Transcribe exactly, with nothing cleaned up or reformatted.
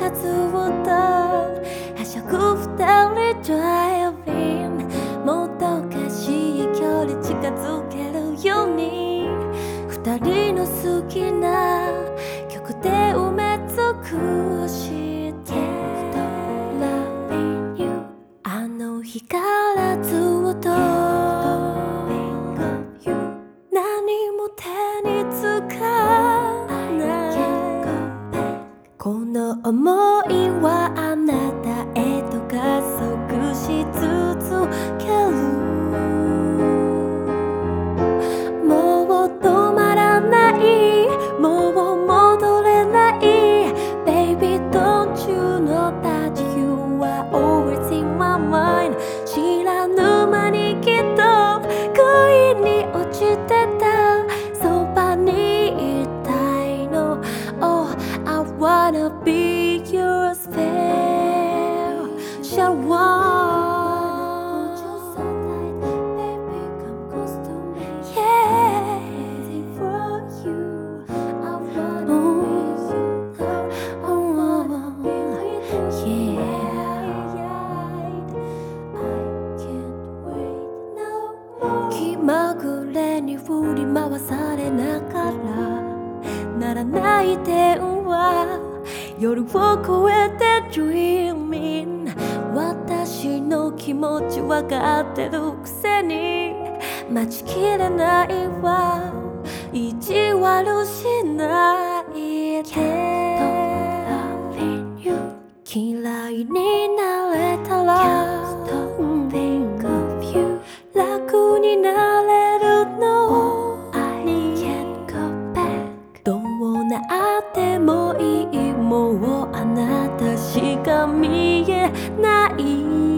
かずっとはしゃぐ二人ドライビンもどかしい距離近づけるように二人の好きな曲で埋め尽くしてあの日からずっと何も手につかないこの想いはあなたへと加速し続けるもう止まらないもう戻れない Baby don't you know that you are always in my mind 知らぬ間にきっと恋に落ちてたそばにいたいの Oh I wanna be your special one気まぐれに振り回されながら鳴らない電話夜を越えて Dreaming 私の気持ちわかってるくせに待ちきれないわ意地悪しないで嫌いになれたら楽になれるのにどうなってもいいもうあなたしか見えない